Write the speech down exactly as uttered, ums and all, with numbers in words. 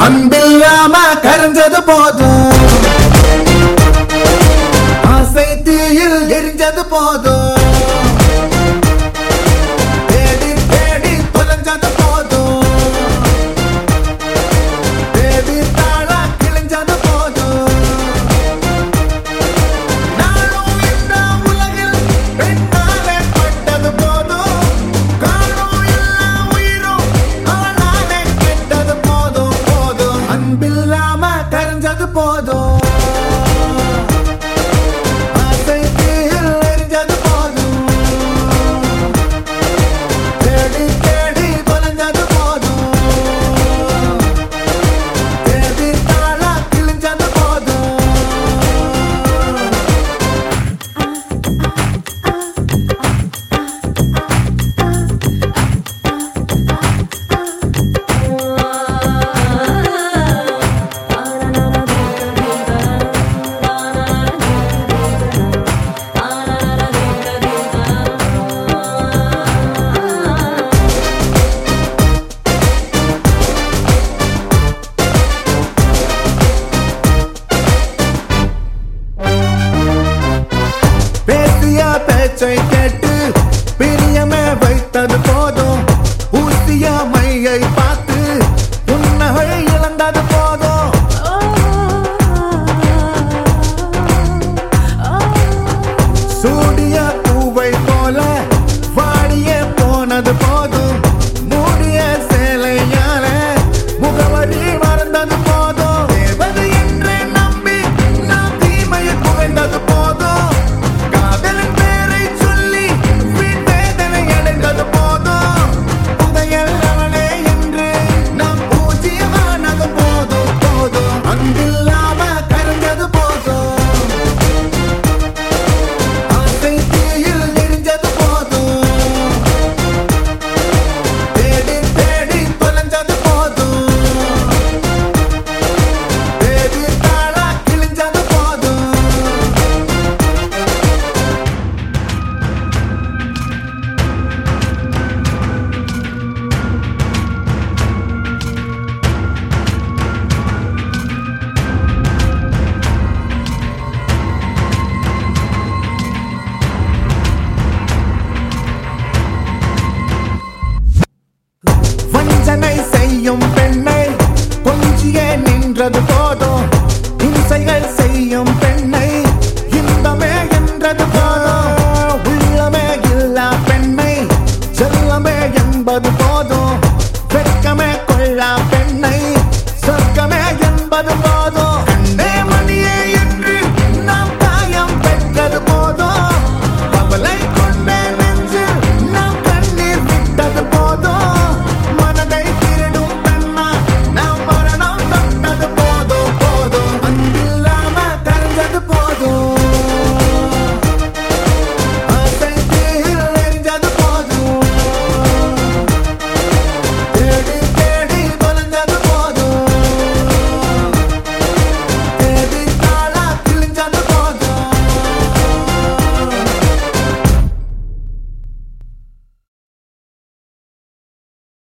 அன்பில்லாம கரைஞ்சது போதும், ஆசை தீயில் எரிஞ்சது போதும், தேடி தேடி தொலைஞ்சது போதும், தேடி தாழ கிழிஞ்சது போதும். நானும் இந்த உலகில் பெண்ணாலே பட்டது போதும், காணும் எல்லா உயிரும் அவளாலே கெட்டது போதும் போதும். அன்பில்லாம கரைஞ்சது போதும், ஆசை தீயில் எரிஞ்சது போதும், தேடி தேடி தொலைஞ்சது போதும், தேடி தாழ கிழிஞ்சது போதும். பேசிய பேச்சை கேட்டு பிரியமே வைத்தது போதும், ஊசிய மையை பார்த்து உன்னகை இழந்தது போதும்.